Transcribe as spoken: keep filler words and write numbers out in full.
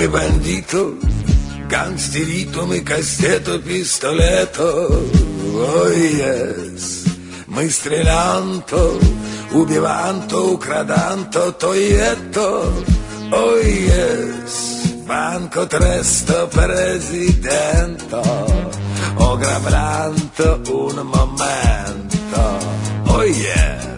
come bandito, gangsterito, mi casteto, pistoleto, oh yes, mi strelanto, ubievanto, cradanto, toietto, oh yes, banco tresto, presidente, o gravranto un momento, oh yeah.